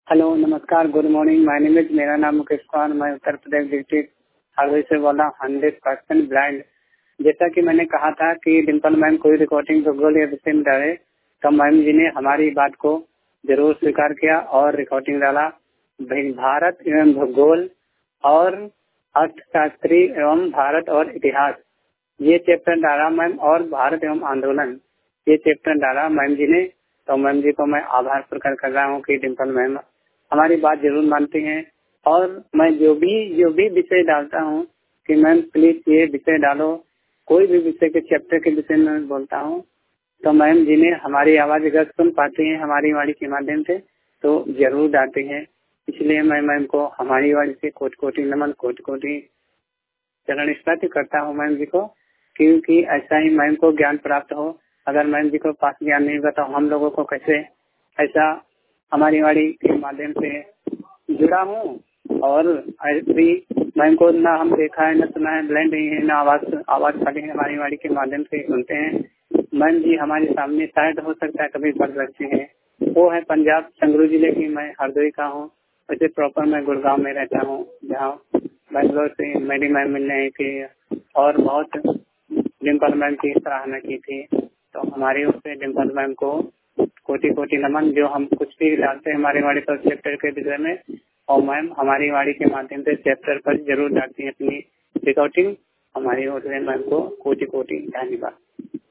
Hello, नमस्कार, good morning. My name is, मेरा नाम मुकेश कुमार। मैं उत्तर प्रदेश डिस्ट्रिक्ट हरदोई से बोला, 100% ब्लाइंड। जैसा कि मैंने कहा था कि डिम्पल मैम कोई रिकॉर्डिंग भूगोल या विषय में डाले, तो मैम जी ने हमारी बात को जरूर स्वीकार किया और रिकॉर्डिंग डाला। भारत एवं भूगोल और अर्थशास्त्री एवं भारत और इतिहास, ये चैप्टर डाला मैम, और भारत एवं आंदोलन, ये चैप्टर डाला मैम जी ने। तो मैम जी को मैं आभार प्रकट कर रहा हूँ कि डिम्पल मैम हमारी बात जरूर मानती हैं। और मैं जो भी विषय डालता हूँ कि मैम प्लीज ये विषय डालो, कोई भी विषय के चैप्टर के विषय में बोलता हूँ, तो मैम जी ने हमारी आवाज अगर सुन पाती हैं हमारी वाणी के माध्यम से तो जरूर डालती हैं। इसलिए मैं मैम को हमारी वाणी से कोटि कोटि नमन, कोटि कोटि चरण स्मृति करता हूँ मैम जी को, क्योंकि ऐसा ही मैम को ज्ञान प्राप्त हो। अगर मैम जी को पास ज्ञान नहीं होगा तो हम लोगों को कैसे ऐसा हमारी वाणी के माध्यम से जुड़ा हूँ। और भी मैम को ना हम देखा है, ना सुना है, ब्लाइंड नहीं है, ना आवाज खाली है, हमारी वाणी के माध्यम से सुनते हैं। मैम जी हमारे सामने शायद हो सकता है कभी पढ़ सकते हैं। वो है पंजाब संगरूर जिले की, मैं हरदोई का हूँ। वैसे प्रॉपर मैं गुड़गांव में रहता हूँ, जहाँ बैंगलोर से मेरी मैम मिलने आई थी और बहुत डिम्पल मैम की सराहना की थी। तो हमारी ओर से डिम्पल मैम को कोटि कोटि नमन। जो हम कुछ भी डालते हैं हमारी वाणी पर चैप्टर के विषय में, और मैम हमारी वाणी के माध्यम से चैप्टर पर जरूर डालती है अपनी रिकॉर्डिंग। हमारी ओर से मैम को कोटि कोटि धन्यवाद।